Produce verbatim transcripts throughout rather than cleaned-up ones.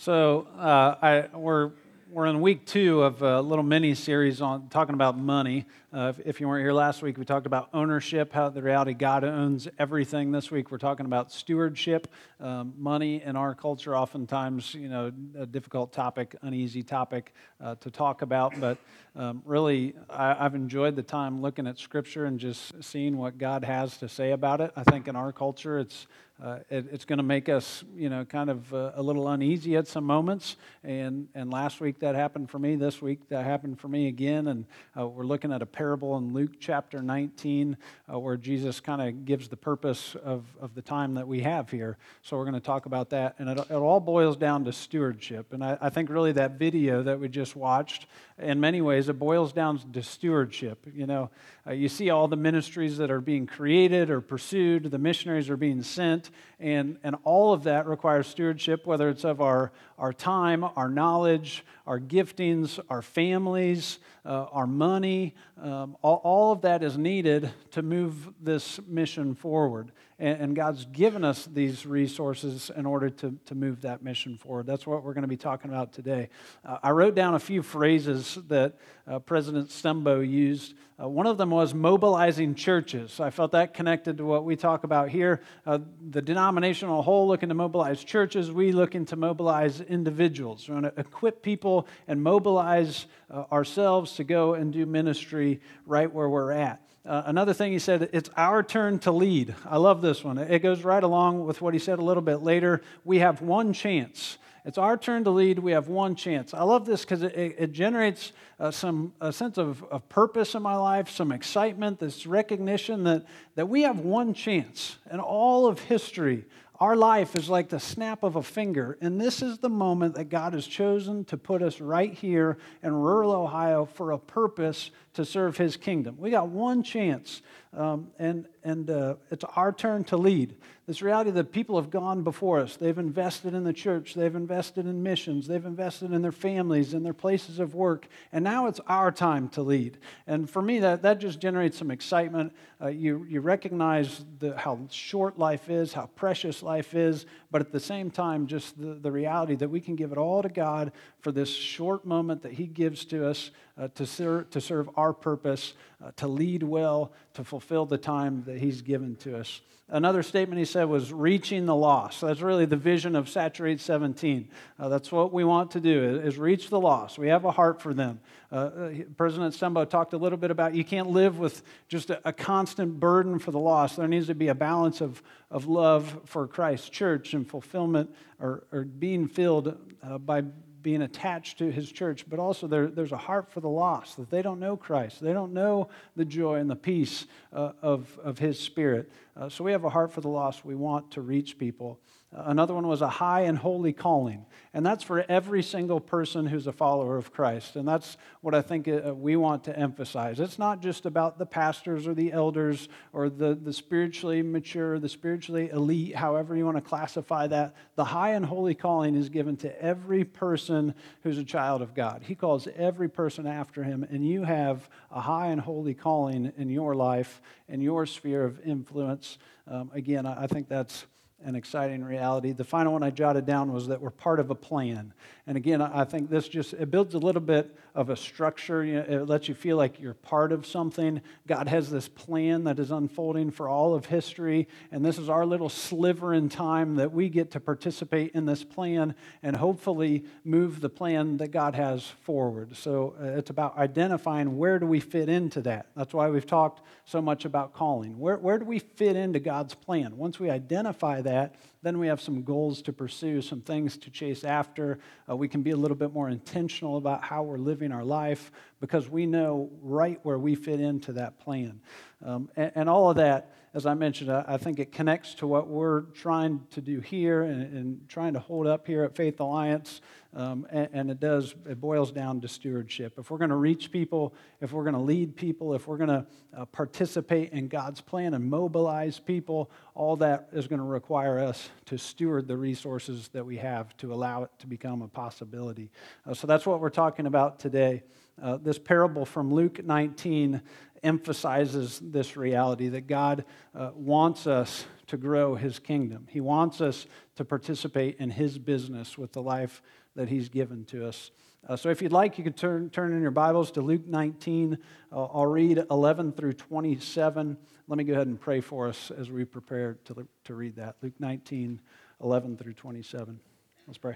So uh, I, we're we're in week two of a little mini series on talking about money. Uh, if, if you weren't here last week, we talked about ownership, how the reality God owns everything. This week we're talking about stewardship. Um, money in our culture, oftentimes, you know, a difficult topic, uneasy topic uh, to talk about. But um, really, I, I've enjoyed the time looking at Scripture and just seeing what God has to say about it. I think in our culture, it's Uh, it, it's going to make us, you know, kind of uh, a little uneasy at some moments. And and last week that happened for me. This week that happened for me again. And uh, we're looking at a parable in Luke chapter nineteen uh, where Jesus kind of gives the purpose of, of the time that we have here. So we're going to talk about that. And it, it all boils down to stewardship. And I, I think really that video that we just watched, in many ways, it boils down to stewardship. You know, uh, you see all the ministries that are being created or pursued. The missionaries are being sent. And, and all of that requires stewardship, whether it's of our, our time, our knowledge, our giftings, our families, uh, our money. Um, all, all of that is needed to move this mission forward. And, and God's given us these resources in order to, to move that mission forward. That's what we're going to be talking about today. Uh, I wrote down a few phrases that uh, President Stumbo used. Uh, one of them was mobilizing churches. I felt that connected to what we talk about here. Uh, the denominational whole looking to mobilize churches. We looking to mobilize individuals. We want to equip people and mobilize uh, ourselves to go and do ministry right where we're at. Uh, another thing he said, it's our turn to lead. I love this one. It goes right along with what he said a little bit later. We have one chance. It's our turn to lead. We have one chance. I love this because it, it generates uh, some a sense of, of purpose in my life, some excitement, this recognition that, that we have one chance in all of history. Our life is like the snap of a finger, and this is the moment that God has chosen to put us right here in rural Ohio for a purpose to serve His kingdom. We got one chance, um, and and uh, it's our turn to lead. This reality that people have gone before us. They've invested in the church. They've invested in missions. They've invested in their families, in their places of work, and now it's our time to lead. And for me, that, that just generates some excitement. Uh, you you recognize the, how short life is, how precious life is, but at the same time, just the, the reality that we can give it all to God for this short moment that He gives to us uh, to, ser- to serve our purpose, uh, to lead well, to fulfill the time that He's given to us. Another statement he said was reaching the lost. That's really the vision of Saturate seventeen. Uh, that's what we want to do, is reach the lost. We have a heart for them. Uh, President Stumbo talked a little bit about you can't live with just a, a constant burden for the lost. There needs to be a balance of, of love for Christ's church and fulfillment or, or being filled uh, by being attached to His church, but also there, there's a heart for the lost, that they don't know Christ. They don't know the joy and the peace uh, of, of His Spirit. Uh, so we have a heart for the lost. We want to reach people. Uh, another one was a high and holy calling, and that's for every single person who's a follower of Christ, and that's what I think uh, we want to emphasize. It's not just about the pastors or the elders or the, the spiritually mature, the spiritually elite, however you want to classify that. The high and holy calling is given to every person who's a child of God. He calls every person after Him, and you have a high and holy calling in your life, in your sphere of influence. Um, again, I, I think that's an exciting reality. The final one I jotted down was that we're part of a plan. And again, I think this just, it builds a little bit of a structure. You know, it lets you feel like you're part of something. God has this plan that is unfolding for all of history, and this is our little sliver in time that we get to participate in this plan and hopefully move the plan that God has forward. So uh, it's about identifying where do we fit into that. That's why we've talked so much about calling. Where, where do we fit into God's plan? Once we identify that, then we have some goals to pursue, some things to chase after. Uh, we can be a little bit more intentional about how we're living our life because we know right where we fit into that plan. Um, and, and all of that, as I mentioned, I, I think it connects to what we're trying to do here and, and trying to hold up here at Faith Alliance. Um, and, and it does, it boils down to stewardship. If we're going to reach people, if we're going to lead people, if we're going to uh, participate in God's plan and mobilize people, all that is going to require us to steward the resources that we have to allow it to become a possibility. Uh, so that's what we're talking about today. Uh, this parable from Luke nineteen emphasizes this reality that God uh, wants us to grow His kingdom. He wants us to participate in His business with the life that He's given to us. Uh, so if you'd like, you could turn, turn in your Bibles to Luke nineteen. Uh, I'll read eleven through twenty-seven. Let me go ahead and pray for us as we prepare to, to read that. Luke nineteen, eleven through twenty-seven. Let's pray.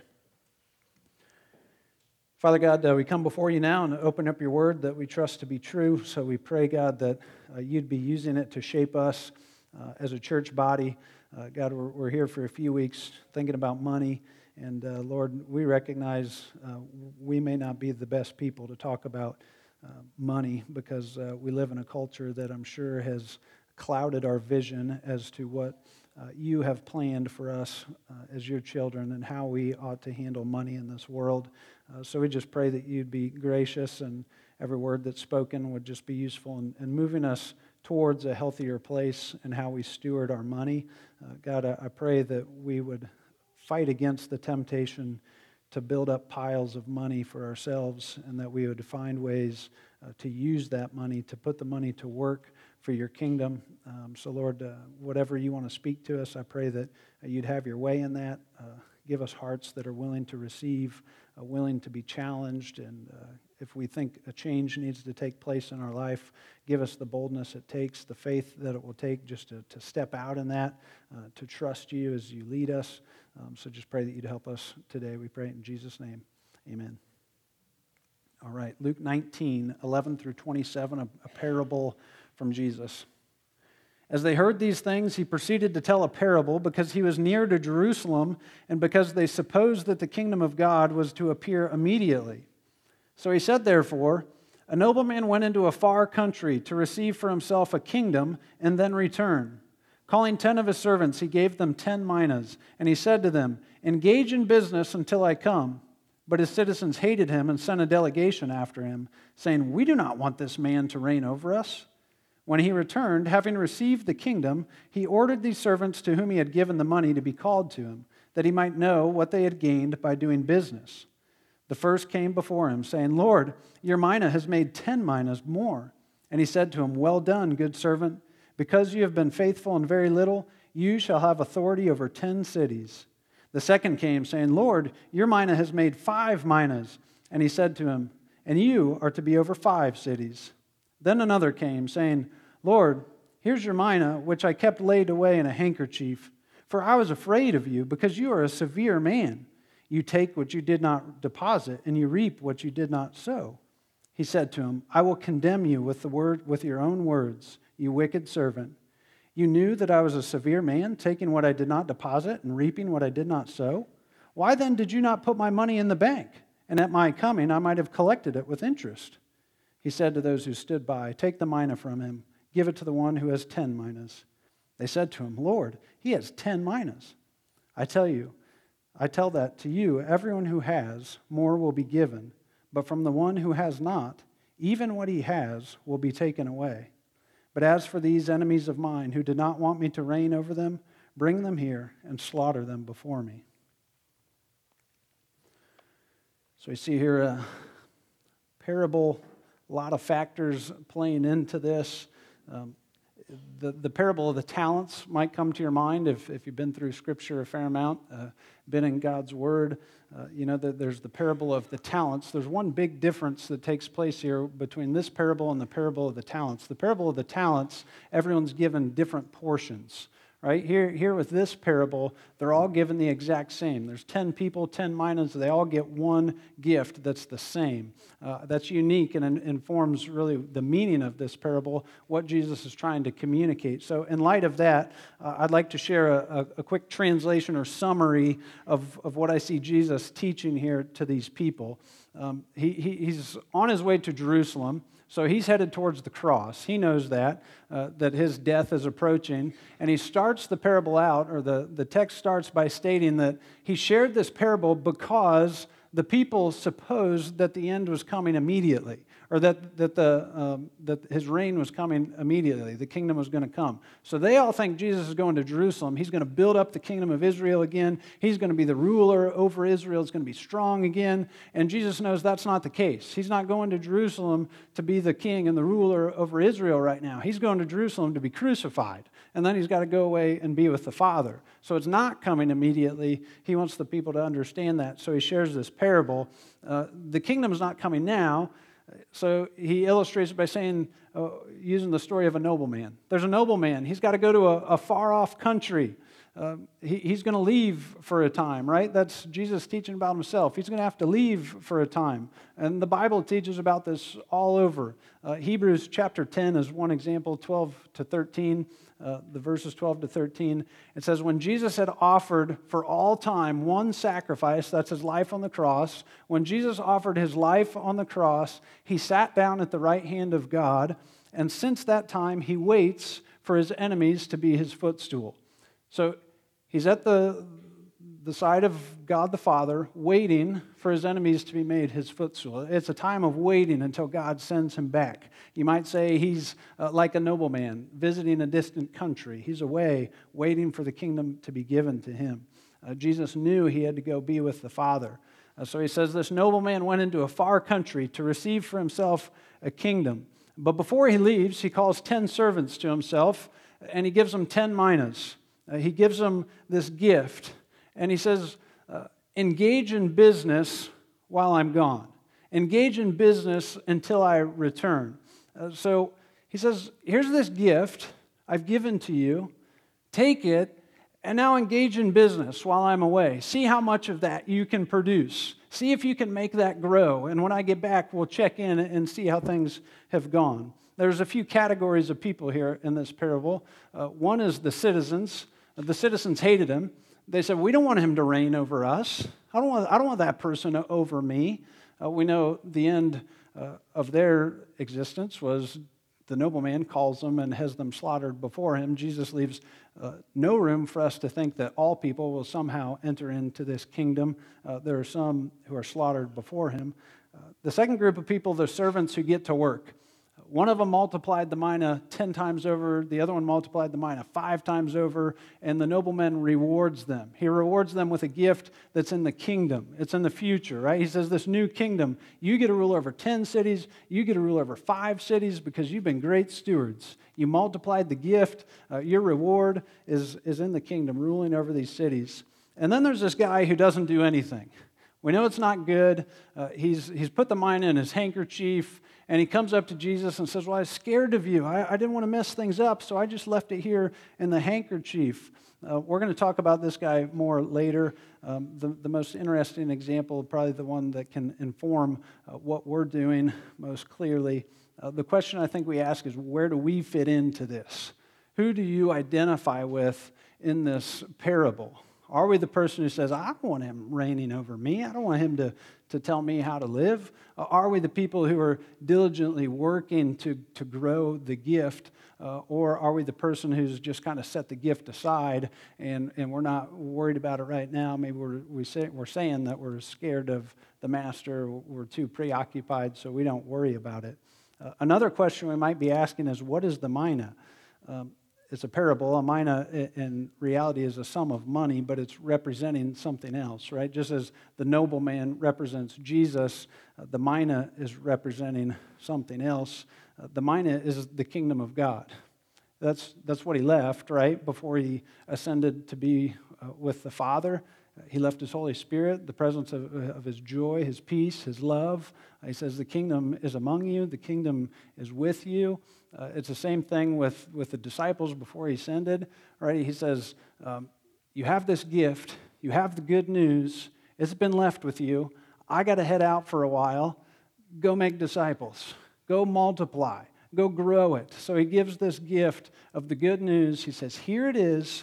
Father God, uh, we come before you now and open up your word that we trust to be true. So we pray, God, that uh, you'd be using it to shape us uh, as a church body. Uh, God, we're, we're here for a few weeks thinking about money. And uh, Lord, we recognize uh, we may not be the best people to talk about uh, money because uh, we live in a culture that I'm sure has clouded our vision as to what uh, you have planned for us uh, as your children and how we ought to handle money in this world. Uh, so we just pray that you'd be gracious and every word that's spoken would just be useful in, in moving us towards a healthier place in how we steward our money. Uh, God, I, I pray that we would fight against the temptation to build up piles of money for ourselves and that we would find ways uh, to use that money, to put the money to work for your kingdom. Um, so Lord, uh, whatever you want to speak to us, I pray that uh, you'd have your way in that. Uh, give us hearts that are willing to receive, uh, willing to be challenged, and uh, if we think a change needs to take place in our life, give us the boldness it takes, the faith that it will take just to, to step out in that, uh, to trust you as you lead us. Um, so just pray that you'd help us today. We pray it in Jesus' name. Amen. All right, Luke nineteen, eleven through twenty-seven, a, a parable from Jesus. As they heard these things, he proceeded to tell a parable because he was near to Jerusalem and because they supposed that the kingdom of God was to appear immediately. So he said, therefore, a nobleman went into a far country to receive for himself a kingdom and then return. Calling ten of his servants, he gave them ten minas, and he said to them, engage in business until I come. But his citizens hated him and sent a delegation after him, saying, we do not want this man to reign over us. When he returned, having received the kingdom, he ordered these servants to whom he had given the money to be called to him, that he might know what they had gained by doing business. The first came before him, saying, Lord, your mina has made ten minas more. And he said to him, well done, good servant. Because you have been faithful in very little, you shall have authority over ten cities. The second came, saying, Lord, your mina has made five minas. And he said to him, and you are to be over five cities. Then another came, saying, Lord, here's your mina, which I kept laid away in a handkerchief. For I was afraid of you, because you are a severe man. You take what you did not deposit, and you reap what you did not sow. He said to him, I will condemn you with the word with your own words, you wicked servant. You knew that I was a severe man, taking what I did not deposit and reaping what I did not sow. Why then did you not put my money in the bank? And at my coming I might have collected it with interest. He said to those who stood by, take the mina from him, give it to the one who has ten minas. They said to him, Lord, he has ten minas. I tell you, I tell that to you, everyone who has, more will be given, but from the one who has not, even what he has will be taken away. But as for these enemies of mine who did not want me to reign over them, bring them here and slaughter them before me. So we see here a parable, a lot of factors playing into this. Um, the, the parable of the talents might come to your mind if, if you've been through Scripture a fair amount, uh, been in God's Word. Uh, you know that there's the parable of the talents. There's one big difference that takes place here between this parable and the parable of the talents. The parable of the talents, everyone's given different portions. Right? Here, here with this parable, they're all given the exact same. There's ten people, ten minas. They all get one gift that's the same. Uh, that's unique and informs really the meaning of this parable, what Jesus is trying to communicate. So in light of that, uh, I'd like to share a, a, a quick translation or summary of, of what I see Jesus teaching here to these people. Um, he, he, he's on his way to Jerusalem. So he's headed towards the cross. He knows that, uh, that his death is approaching. And he starts the parable out, or the, the text starts by stating that he shared this parable because the people supposed that the end was coming immediately. or that that the um, that his reign was coming immediately. The kingdom was going to come. So they all think Jesus is going to Jerusalem. He's going to build up the kingdom of Israel again. He's going to be the ruler over Israel. It's going to be strong again. And Jesus knows that's not the case. He's not going to Jerusalem to be the king and the ruler over Israel right now. He's going to Jerusalem to be crucified. And then he's got to go away and be with the Father. So it's not coming immediately. He wants the people to understand that. So he shares this parable. Uh, the kingdom is not coming now. So he illustrates it by saying, uh, using the story of a nobleman. There's a nobleman. He's got to go to a, a far-off country. Uh, he, he's going to leave for a time, right? That's Jesus teaching about himself. He's going to have to leave for a time. And the Bible teaches about this all over. Uh, Hebrews chapter ten is one example, twelve to thirteen. Uh, the verses twelve to thirteen, it says, when Jesus had offered for all time one sacrifice, that's his life on the cross, when Jesus offered his life on the cross, he sat down at the right hand of God, and since that time he waits for his enemies to be his footstool. So he's at the, the side of God the Father, waiting for his enemies to be made his footstool. It's a time of waiting until God sends him back. You might say he's uh, like a nobleman visiting a distant country. He's away, waiting for the kingdom to be given to him. Uh, Jesus knew he had to go be with the Father. Uh, so he says, this nobleman went into a far country to receive for himself a kingdom. But before he leaves, he calls ten servants to himself, and he gives them ten minas. Uh, he gives them this gift, and he says, uh, engage in business while I'm gone. Engage in business until I return. Uh, so he says, here's this gift I've given to you. Take it, and now engage in business while I'm away. See how much of that you can produce. See if you can make that grow. And when I get back, we'll check in and see how things have gone. There's a few categories of people here in this parable. Uh, one is the citizens. The citizens hated him. They said, we don't want him to reign over us. I don't want, I don't want that person over me. Uh, we know the end uh, of their existence was the nobleman calls them and has them slaughtered before him. Jesus leaves uh, no room for us to think that all people will somehow enter into this kingdom. Uh, there are some who are slaughtered before him. Uh, the second group of people, the servants who get to work. One of them multiplied the mina ten times over. The other one multiplied the mina five times over. And the nobleman rewards them. He rewards them with a gift that's in the kingdom. It's in the future, right? He says, this new kingdom, you get to rule over ten cities. You get to rule over five cities because you've been great stewards. You multiplied the gift. Uh, your reward is, is in the kingdom, ruling over these cities. And then there's this guy who doesn't do anything. We know it's not good. Uh, he's, he's put the mina in his handkerchief. And he comes up to Jesus and says, well, I was scared of you. I, I didn't want to mess things up, so I just left it here in the handkerchief. Uh, we're going to talk about this guy more later. Um, the, the most interesting example, probably the one that can inform uh, what we're doing most clearly. Uh, the question I think we ask is, where do we fit into this? Who do you identify with in this parable? Are we the person who says, I don't want him reigning over me. I don't want him to, to tell me how to live. Are we the people who are diligently working to, to grow the gift? Uh, or are we the person who's just kind of set the gift aside and, and we're not worried about it right now? Maybe we're, we say, we're saying that we're scared of the master. We're too preoccupied, so we don't worry about it. Uh, another question we might be asking is, what is the mina? Um, It's a parable. A mina in reality is a sum of money, but it's representing something else, right? Just as the nobleman represents Jesus, uh, the mina is representing something else. Uh, the mina is the kingdom of God. That's, that's what he left, right, before he ascended to be uh, with the Father. He left his Holy Spirit, the presence of, of his joy, his peace, his love. He says the kingdom is among you. The kingdom is with you. Uh, it's the same thing with, with the disciples before he ascended. Right? He says, um, you have this gift. You have the good news. It's been left with you. I got to head out for a while. Go make disciples. Go multiply. Go grow it. So he gives this gift of the good news. He says, here it is.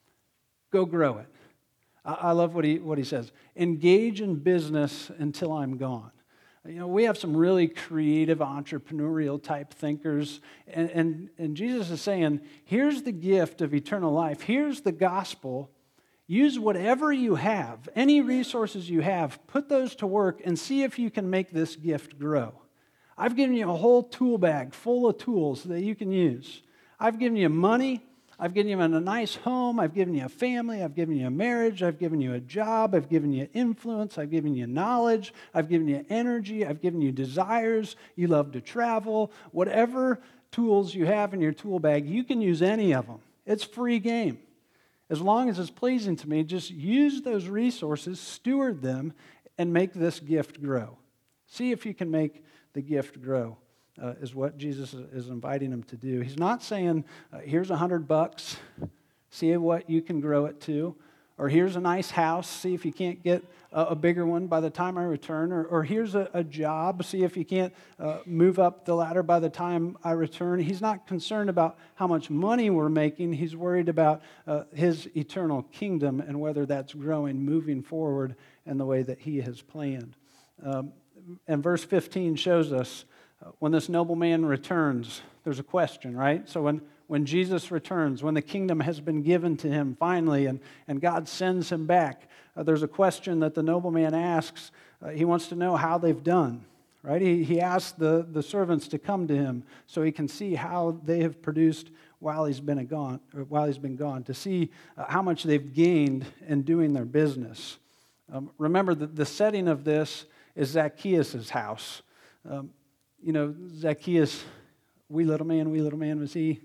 Go grow it. I love what he what he says. Engage in business until I'm gone. You know, we have some really creative, entrepreneurial type thinkers, and, and, and Jesus is saying, here's the gift of eternal life. Here's the gospel. Use whatever you have, any resources you have, put those to work and see if you can make this gift grow. I've given you a whole tool bag full of tools that you can use. I've given you money. I've given you a nice home. I've given you a family. I've given you a marriage. I've given you a job. I've given you influence. I've given you knowledge. I've given you energy. I've given you desires. You love to travel. Whatever tools you have in your tool bag, you can use any of them. It's free game. As long as it's pleasing to me, just use those resources, steward them, and make this gift grow. See if you can make the gift grow. Uh, is what Jesus is inviting him to do. He's not saying, uh, here's a hundred bucks, see what you can grow it to, or here's a nice house, see if you can't get a, a bigger one by the time I return, or, or here's a, a job, see if you can't uh, move up the ladder by the time I return. He's not concerned about how much money we're making. He's worried about uh, his eternal kingdom and whether that's growing, moving forward in the way that he has planned. Um, and verse fifteen shows us when this nobleman returns, there's a question, right? So when, when Jesus returns, when the kingdom has been given to him finally and, and God sends him back, uh, there's a question that the nobleman asks. Uh, he wants to know how they've done, right? He, he asks the, the servants to come to him so he can see how they have produced while he's been gone, or while he's been gone, to see uh, how much they've gained in doing their business. Um, remember, that the setting of this is Zacchaeus' house. Um, You know, Zacchaeus, wee little man, wee little man was he.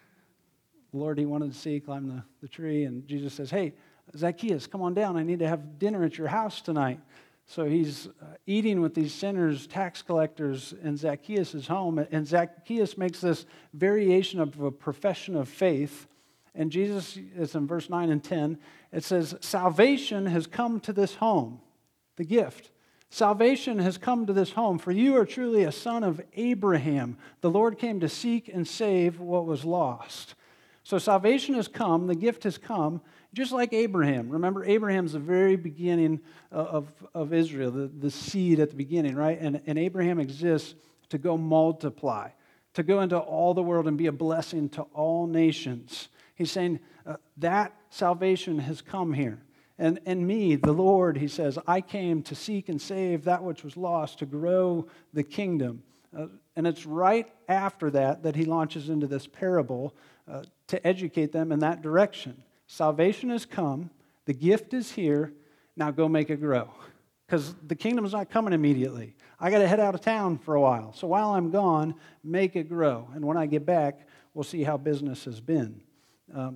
The Lord he wanted to see, climb the, the tree, and Jesus says, hey, Zacchaeus, come on down. I need to have dinner at your house tonight. So he's uh, eating with these sinners, tax collectors in Zacchaeus' home, and Zacchaeus makes this variation of a profession of faith. And Jesus, it's in verse nine and ten, it says, salvation has come to this home, the gift. Salvation has come to this home, for you are truly a son of Abraham. The Lord came to seek and save what was lost. So salvation has come, the gift has come, just like Abraham. Remember, Abraham's the very beginning of, of Israel, the, the seed at the beginning, right? And, and Abraham exists to go multiply, to go into all the world and be a blessing to all nations. He's saying uh, that salvation has come here. And, and me, the Lord, he says, I came to seek and save that which was lost, to grow the kingdom. Uh, and it's right after that that he launches into this parable uh, to educate them in that direction. Salvation has come. The gift is here. Now go make it grow. Because the kingdom's not coming immediately. I got to head out of town for a while. So while I'm gone, make it grow. And when I get back, we'll see how business has been. Um,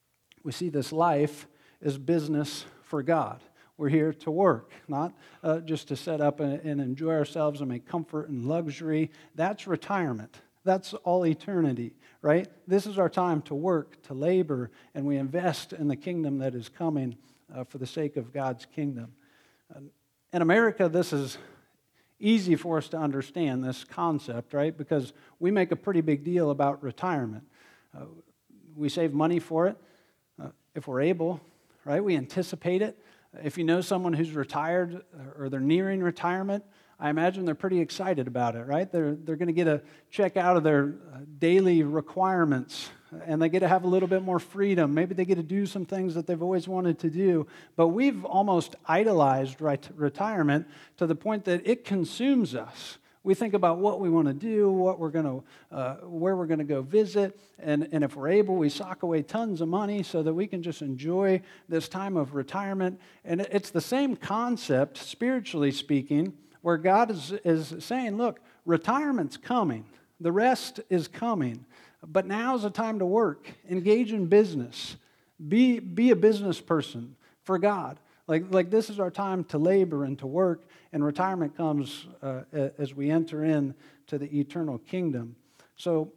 we see this life is business for God. We're here to work, not uh, just to set up and, and enjoy ourselves and make comfort and luxury. That's retirement. That's all eternity, right? This is our time to work, to labor, and we invest in the kingdom that is coming uh, for the sake of God's kingdom. Uh, in America, this is easy for us to understand, this concept, right? Because we make a pretty big deal about retirement. Uh, we save money for it uh, if we're able. Right? We anticipate it. If you know someone who's retired or they're nearing retirement, I imagine they're pretty excited about it, right? They're, they're going to get a check out of their daily requirements, and they get to have a little bit more freedom. Maybe they get to do some things that they've always wanted to do. But we've almost idolized right, retirement to the point that it consumes us. We think about what we want to do, what we're going to, uh, where we're going to go visit, and, and if we're able, we sock away tons of money so that we can just enjoy this time of retirement. And it's the same concept, spiritually speaking, where God is, is saying, look, retirement's coming. The rest is coming. But now's the time to work. Engage in business. Be, be a business person for God. Like, like this is our time to labor and to work, and retirement comes uh, as we enter in to the eternal kingdom. So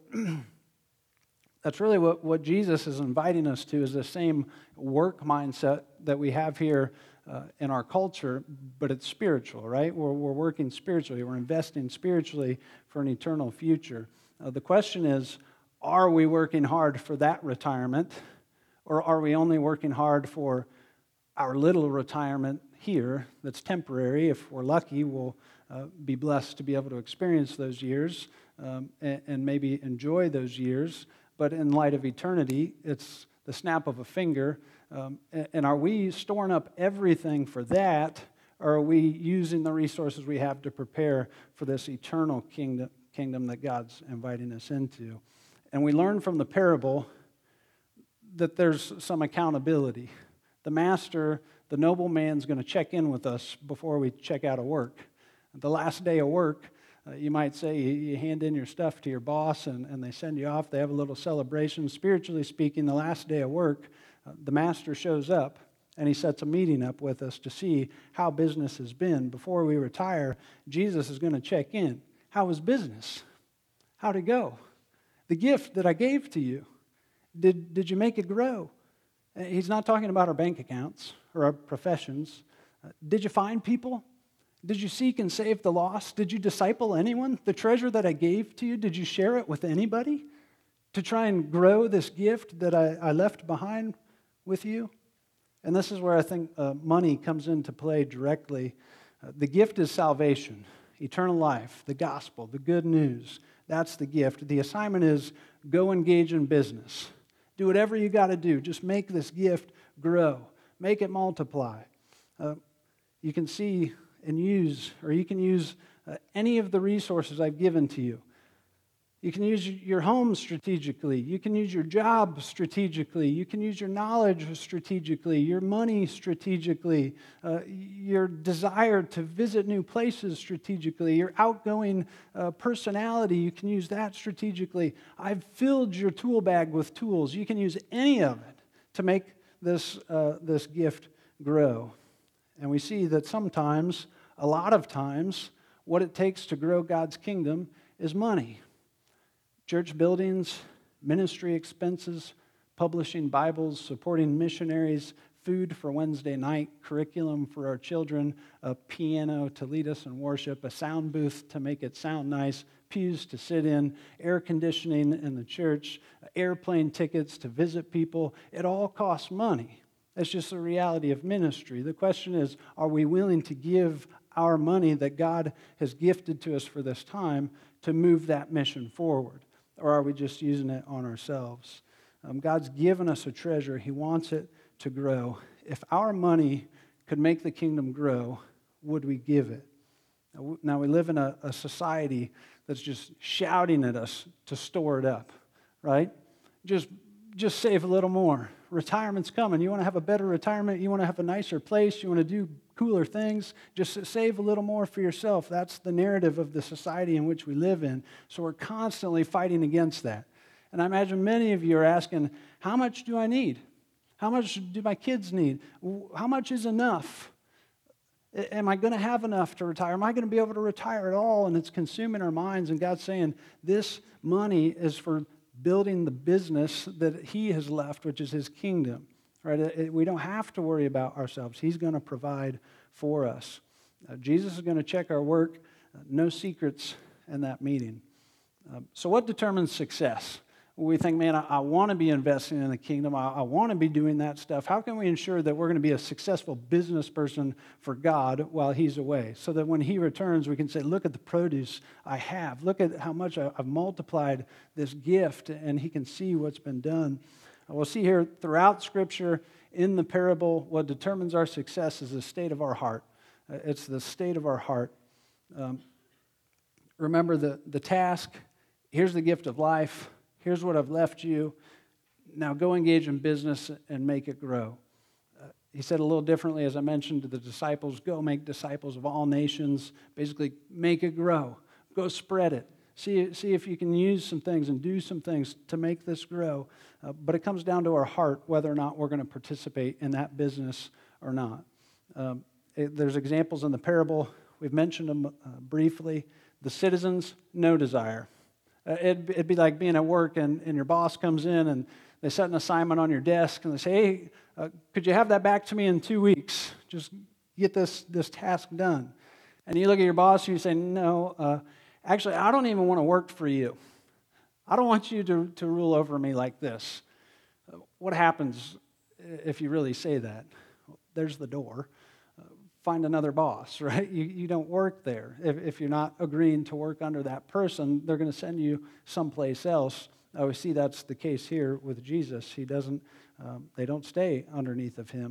that's really what, what Jesus is inviting us to, is the same work mindset that we have here uh, in our culture, but it's spiritual, right? We're, we're working spiritually. We're investing spiritually for an eternal future. Uh, the question is, are we working hard for that retirement, or are we only working hard for our little retirement here that's temporary? If we're lucky, we'll uh, be blessed to be able to experience those years um, and, and maybe enjoy those years. But in light of eternity, it's the snap of a finger. Um, and, and are we storing up everything for that, Or are we using the resources we have to prepare for this eternal kingdom, kingdom that God's inviting us into? And we learn from the parable that there's some accountability. The master, the nobleman's going to check in with us before we check out of work. The last day of work, uh, you might say you, you hand in your stuff to your boss and, and they send you off. They have a little celebration. Spiritually speaking, the last day of work, uh, the master shows up and he sets a meeting up with us to see how business has been. Before we retire, Jesus is going to check in. How was business? How'd it go? The gift that I gave to you, did, did you make it grow? He's not talking about our bank accounts or our professions. Uh, did you find people? Did you seek and save the lost? Did you disciple anyone? The treasure that I gave to you, did you share it with anybody to try and grow this gift that I, I left behind with you? And this is where I think uh, money comes into play directly. Uh, the gift is salvation, eternal life, the gospel, the good news. That's the gift. The assignment is go engage in business. Do whatever you got to do. Just make this gift grow. Make it multiply. Uh, you can see and use, or you can use uh, any of the resources I've given to you. You can use your home strategically. You can use your job strategically. You can use your knowledge strategically, your money strategically, uh, your desire to visit new places strategically, your outgoing uh, personality. You can use that strategically. I've filled your tool bag with tools. You can use any of it to make this, uh, this gift grow. And we see that sometimes, a lot of times, what it takes to grow God's kingdom is money. Church buildings, ministry expenses, publishing Bibles, supporting missionaries, food for Wednesday night, curriculum for our children, a piano to lead us in worship, a sound booth to make it sound nice, pews to sit in, air conditioning in the church, airplane tickets to visit people. It all costs money. That's just the reality of ministry. The question is, are we willing to give our money that God has gifted to us for this time to move that mission forward? Or are we just using it on ourselves? Um, God's given us a treasure. He wants it to grow. If our money could make the kingdom grow, would we give it? Now, we live in a, a society that's just shouting at us to store it up, right? Just, just save a little more. Retirement's coming. You want to have a better retirement? You want to have a nicer place? You want to do cooler things? Just save a little more for yourself. That's the narrative of the society in which we live in. So we're constantly fighting against that. And I imagine many of you are asking, how much do I need? How much do my kids need? How much is enough? Am I going to have enough to retire? Am I going to be able to retire at all? And it's consuming our minds. And God's saying, this money is for building the business that He has left, which is His kingdom. Right? We don't have to worry about ourselves. He's going to provide for us. Uh, Jesus is going to check our work. Uh, no secrets in that meeting. Um, so what determines success? We think, man, I, I want to be investing in the kingdom. I, I want to be doing that stuff. How can we ensure that we're going to be a successful business person for God while He's away? So that when He returns, we can say, look at the produce I have. Look at how much I, I've multiplied this gift, and He can see what's been done. We'll see here throughout Scripture, in the parable, what determines our success is the state of our heart. It's the state of our heart. Um, remember the, the task. Here's the gift of life. Here's what I've left you. Now go engage in business and make it grow. Uh, he said a little differently, as I mentioned to the disciples, go make disciples of all nations. Basically, make it grow. Go spread it. See, see if you can use some things and do some things to make this grow. Uh, but it comes down to our heart, whether or not we're going to participate in that business or not. Um, it, there's examples in the parable. We've mentioned them uh, briefly. The citizens, no desire. Uh, it'd, it'd be like being at work and, and your boss comes in and they set an assignment on your desk and they say, hey, uh, could you have that back to me in two weeks? Just get this, this task done. And you look at your boss and you say, no, uh, actually, I don't even want to work for you. I don't want you to, to rule over me like this. What happens if you really say that? There's the door. Uh, find another boss, right? You, you don't work there. If, if you're not agreeing to work under that person, they're going to send you someplace else. Uh, we see that's the case here with Jesus. He doesn't. Um, they don't stay underneath of Him.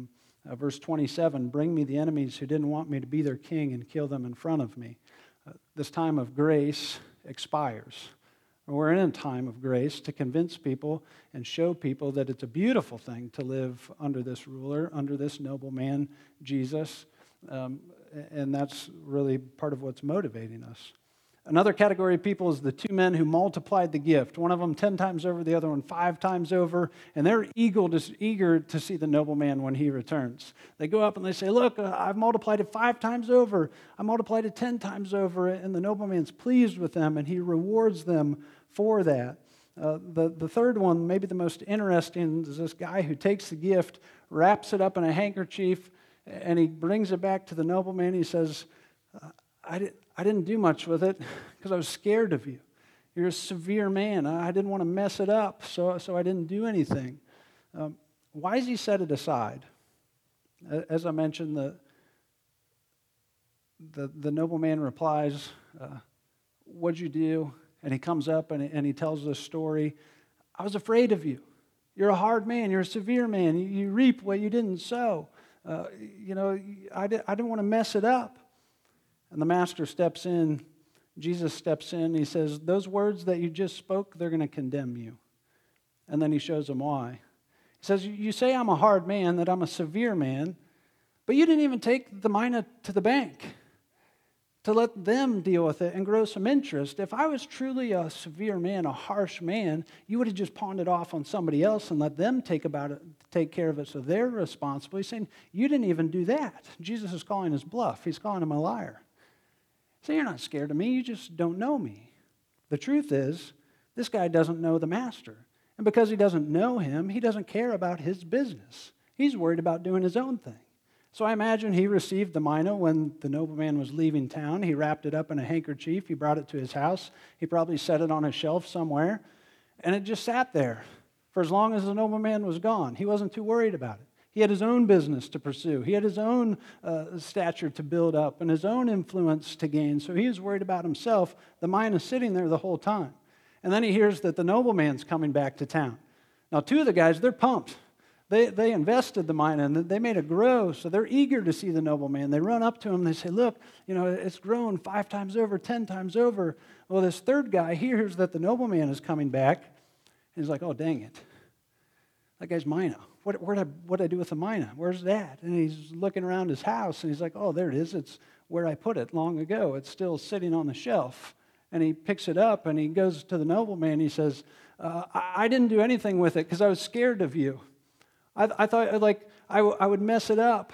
Uh, verse twenty-seven, bring me the enemies who didn't want me to be their king and kill them in front of me. Uh, this time of grace expires. We're in a time of grace to convince people and show people that it's a beautiful thing to live under this ruler, under this nobleman, Jesus. Um, and that's really part of what's motivating us. Another category of people is the two men who multiplied the gift. One of them ten times over, the other one five times over. And they're eager to, eager to see the nobleman when he returns. They go up and they say, look, uh, I've multiplied it five times over. I multiplied it ten times over. And the nobleman's pleased with them, and he rewards them for that. Uh, the, the third one, maybe the most interesting, is this guy who takes the gift, wraps it up in a handkerchief, and he brings it back to the nobleman. He says, I, di- I didn't do much with it because I was scared of you. You're a severe man. I didn't want to mess it up, so, so I didn't do anything. Um, why does he set it aside? As I mentioned, the, the, the nobleman replies, uh, what'd you do? And he comes up and he, and he tells this story. I was afraid of you. You're a hard man. You're a severe man. You, you reap what you didn't sow. Uh, you know, I, di- I didn't want to mess it up. And the master steps in. Jesus steps in. He says, those words that you just spoke, they're going to condemn you. And then he shows them why. He says, you say I'm a hard man, that I'm a severe man, but you didn't even take the mina to the bank to let them deal with it and grow some interest. If I was truly a severe man, a harsh man, you would have just pawned it off on somebody else and let them take about it, take care of it so they're responsible. He's saying, you didn't even do that. Jesus is calling his bluff. He's calling him a liar. So you're not scared of me, you just don't know me. The truth is, this guy doesn't know the master. And because he doesn't know him, he doesn't care about his business. He's worried about doing his own thing. So I imagine he received the mina when the nobleman was leaving town. He wrapped it up in a handkerchief. He brought it to his house. He probably set it on a shelf somewhere. And it just sat there for as long as the nobleman was gone. He wasn't too worried about it. He had his own business to pursue. He had his own uh, stature to build up and his own influence to gain. So he was worried about himself. The mina sitting there the whole time. And then he hears that the nobleman's coming back to town. Now, two of the guys, they're pumped. They they invested the mina and they made it grow, so they're eager to see the nobleman. They run up to him and they say, look, you know, it's grown five times over, ten times over. Well, this third guy hears that the nobleman is coming back, and he's like, oh, dang it. That guy's mina. What where'd I, what'd I do with the mina? Where's that? And he's looking around his house, and he's like, oh, there it is. It's where I put it long ago. It's still sitting on the shelf. And he picks it up, and he goes to the nobleman, and he says, uh, I, I didn't do anything with it because I was scared of you. I, I thought, like, I, w- I would mess it up.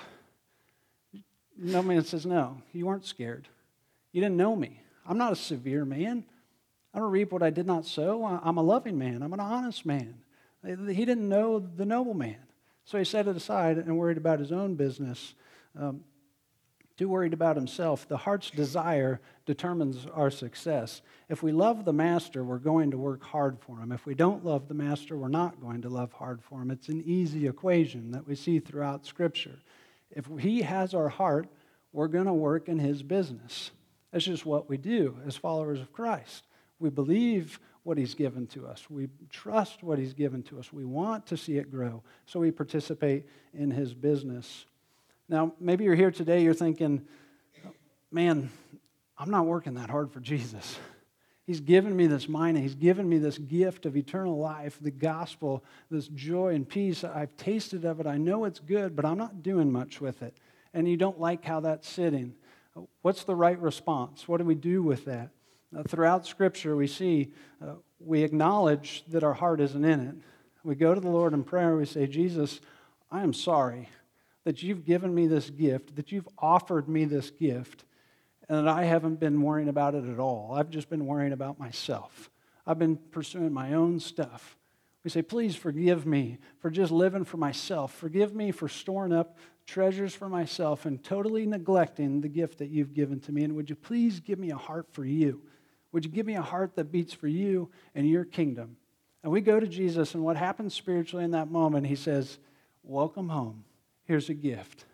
No man says, no, you weren't scared. You didn't know me. I'm not a severe man. I don't reap what I did not sow. I- I'm a loving man. I'm an honest man. He didn't know the nobleman. So he set it aside and worried about his own business. Um, too worried about himself. The heart's desire determines our success. If we love the master, we're going to work hard for him. If we don't love the master, we're not going to love hard for him. It's an easy equation that we see throughout Scripture. If he has our heart, we're going to work in his business. That's just what we do as followers of Christ. We believe what he's given to us. We trust what he's given to us. We want to see it grow, so we participate in his business. Now, maybe you're here today, you're thinking, man, I'm not working that hard for Jesus. He's given me this mina. He's given me this gift of eternal life, the gospel, this joy and peace. I've tasted of it. I know it's good, but I'm not doing much with it. And you don't like how that's sitting. What's the right response? What do we do with that? Uh, throughout Scripture, we see, uh, we acknowledge that our heart isn't in it. We go to the Lord in prayer. We say, Jesus, I am sorry that you've given me this gift, that you've offered me this gift, and that I haven't been worrying about it at all. I've just been worrying about myself. I've been pursuing my own stuff. We say, please forgive me for just living for myself. Forgive me for storing up treasures for myself and totally neglecting the gift that you've given to me. And would you please give me a heart for you? Would you give me a heart that beats for you and your kingdom? And we go to Jesus, and what happens spiritually in that moment, he says, welcome home. Here's a gift.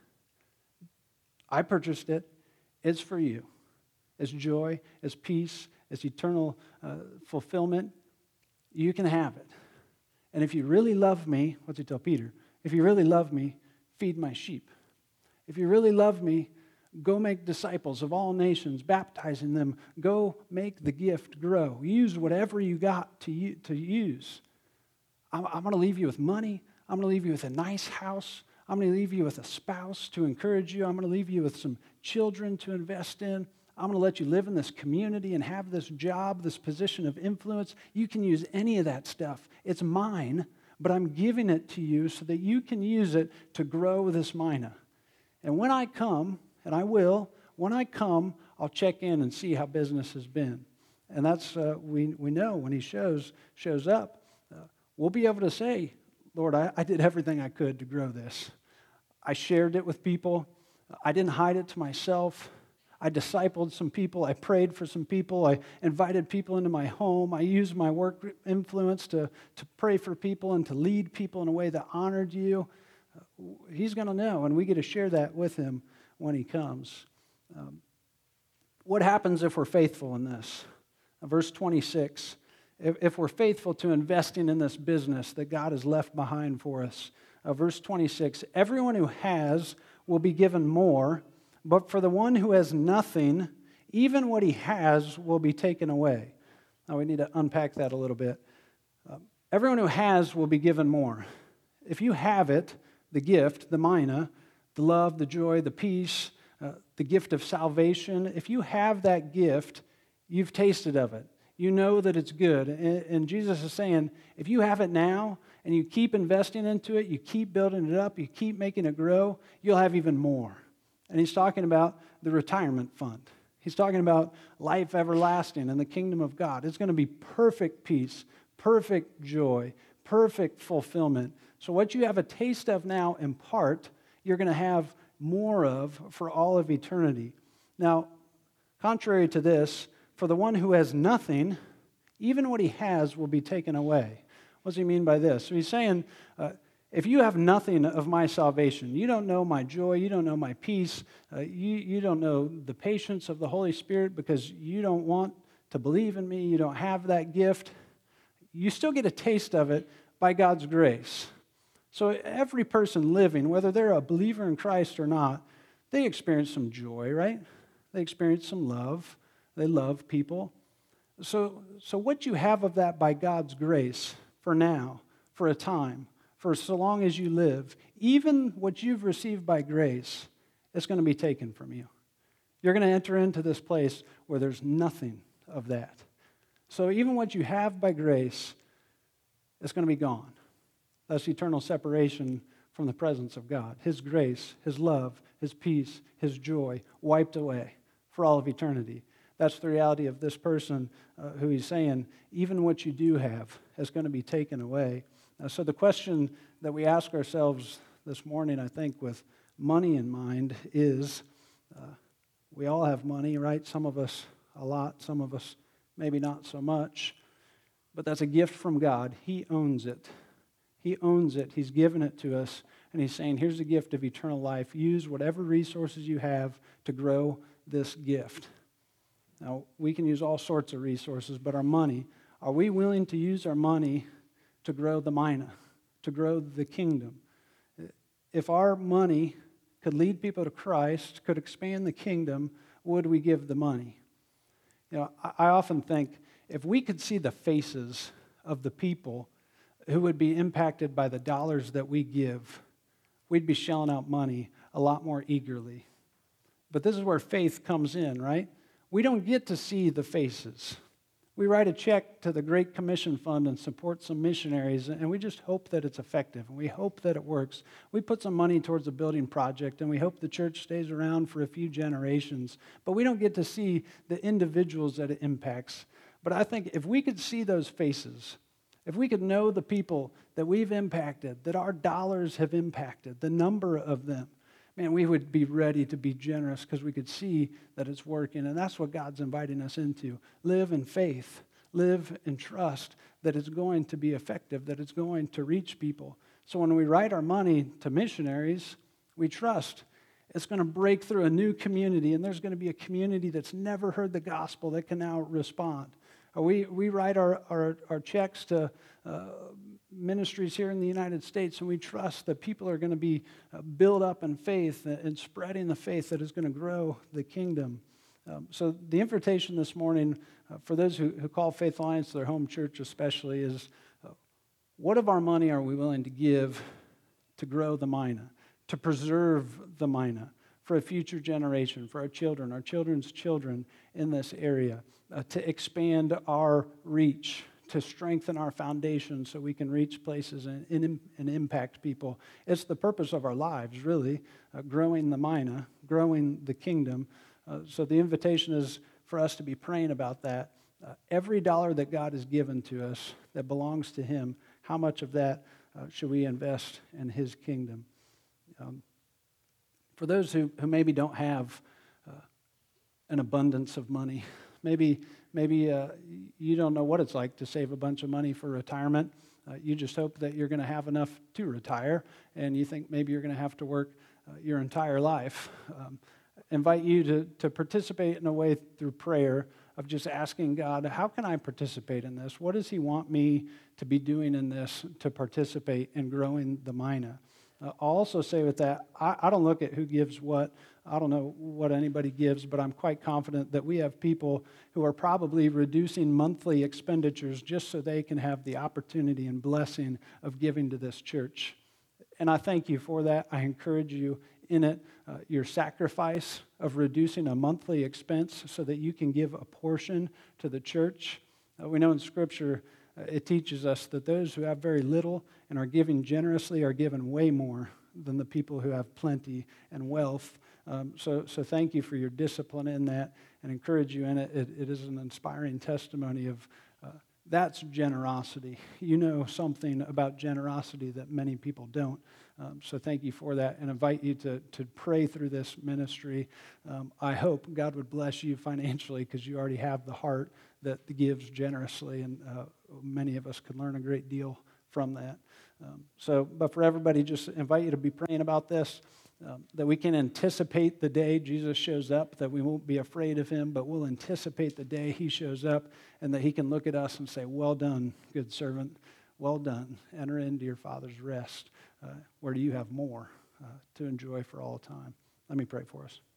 I purchased it. It's for you. It's joy, it's peace, it's eternal uh, fulfillment. You can have it. And if you really love me, what's he tell Peter? If you really love me, feed my sheep. If you really love me, go make disciples of all nations, baptizing them. Go make the gift grow. Use whatever you got to, to use. I'm, I'm going to leave you with money. I'm going to leave you with a nice house. I'm going to leave you with a spouse to encourage you. I'm going to leave you with some children to invest in. I'm going to let you live in this community and have this job, this position of influence. You can use any of that stuff. It's mine, but I'm giving it to you so that you can use it to grow this mina. And when I come, and I will, when I come, I'll check in and see how business has been. And that's, uh, we, we know when he shows, shows up, uh, we'll be able to say, Lord, I, I did everything I could to grow this. I shared it with people. I didn't hide it to myself. I discipled some people. I prayed for some people. I invited people into my home. I used my work influence to, to pray for people and to lead people in a way that honored you. Uh, he's going to know, and we get to share that with him when he comes. Um, what happens if we're faithful in this? Uh, verse twenty-six, if, if we're faithful to investing in this business that God has left behind for us. Uh, verse twenty-six, everyone who has will be given more, but for the one who has nothing, even what he has will be taken away. Now we need to unpack that a little bit. Uh, everyone who has will be given more. If you have it, the gift, the mina, the love, the joy, the peace, uh, the gift of salvation, if you have that gift, you've tasted of it. You know that it's good. And, and Jesus is saying, if you have it now and you keep investing into it, you keep building it up, you keep making it grow, you'll have even more. And he's talking about the retirement fund. He's talking about life everlasting and the kingdom of God. It's going to be perfect peace, perfect joy, perfect fulfillment. So what you have a taste of now in part, you're going to have more of for all of eternity. Now, contrary to this, for the one who has nothing, even what he has will be taken away. What does he mean by this? So he's saying, uh, if you have nothing of my salvation, you don't know my joy, you don't know my peace, uh, you, you don't know the patience of the Holy Spirit because you don't want to believe in me, you don't have that gift, you still get a taste of it by God's grace. So every person living, whether they're a believer in Christ or not, they experience some joy, right? They experience some love. They love people. So, so what you have of that by God's grace for now, for a time, for so long as you live, even what you've received by grace, it's going to be taken from you. You're going to enter into this place where there's nothing of that. So even what you have by grace, it's going to be gone. That's eternal separation from the presence of God. His grace, His love, His peace, His joy wiped away for all of eternity. That's the reality of this person uh, who he's saying, even what you do have is going to be taken away. Uh, so the question that we ask ourselves this morning, I think, with money in mind is, uh, we all have money, right? Some of us a lot, some of us maybe not so much. But that's a gift from God. He owns it. He owns it. He's given it to us. And he's saying, here's the gift of eternal life. Use whatever resources you have to grow this gift. Now, we can use all sorts of resources, but our money, are we willing to use our money to grow the mina, to grow the kingdom? If our money could lead people to Christ, could expand the kingdom, would we give the money? You know, I, I often think if we could see the faces of the people who would be impacted by the dollars that we give, we'd be shelling out money a lot more eagerly. But this is where faith comes in, right? We don't get to see the faces. We write a check to the Great Commission Fund and support some missionaries, and we just hope that it's effective, and we hope that it works. We put some money towards a building project, and we hope the church stays around for a few generations, but we don't get to see the individuals that it impacts. But I think if we could see those faces, if we could know the people that we've impacted, that our dollars have impacted, the number of them, man, we would be ready to be generous because we could see that it's working. And that's what God's inviting us into. Live in faith. Live in trust that it's going to be effective, that it's going to reach people. So when we write our money to missionaries, we trust it's going to break through a new community, and there's going to be a community that's never heard the gospel that can now respond. Or we, we write our, our, our checks to uh, ministries here in the United States, and we trust that people are going to be uh, built up in faith and spreading the faith that is going to grow the kingdom. Um, so the invitation this morning uh, for those who, who call Faith Alliance their home church especially is, uh, what of our money are we willing to give to grow the mina, to preserve the mina for a future generation, for our children, our children's children in this area, uh, to expand our reach, to strengthen our foundation so we can reach places and, and, and impact people. It's the purpose of our lives, really, uh, growing the mina, growing the kingdom. Uh, so the invitation is for us to be praying about that. Uh, every dollar that God has given to us that belongs to Him, how much of that uh, should we invest in His kingdom? Um, for those who, who maybe don't have uh, an abundance of money, maybe maybe uh, you don't know what it's like to save a bunch of money for retirement. Uh, you just hope that you're going to have enough to retire, and you think maybe you're going to have to work uh, your entire life. Um, invite you to, to participate in a way through prayer of just asking God, how can I participate in this? What does He want me to be doing in this to participate in growing the mina? Uh, I'll also say with that, I, I don't look at who gives what. I don't know what anybody gives, but I'm quite confident that we have people who are probably reducing monthly expenditures just so they can have the opportunity and blessing of giving to this church. And I thank you for that. I encourage you in it, uh, your sacrifice of reducing a monthly expense so that you can give a portion to the church. Uh, we know in Scripture, uh, it teaches us that those who have very little and are giving generously are given way more than the people who have plenty and wealth. Um, so, so thank you for your discipline in that and encourage you in it. It, it is an inspiring testimony of uh, that's generosity. You know something about generosity that many people don't. Um, so thank you for that and invite you to, to pray through this ministry. Um, I hope God would bless you financially because you already have the heart that gives generously, and uh, many of us could learn a great deal from that. Um, so, but for everybody, just invite you to be praying about this, um, that we can anticipate the day Jesus shows up, that we won't be afraid of Him, but we'll anticipate the day He shows up, and that He can look at us and say, well done, good servant, well done, enter into your Father's rest, uh, where do you have more uh, to enjoy for all time. Let me pray for us.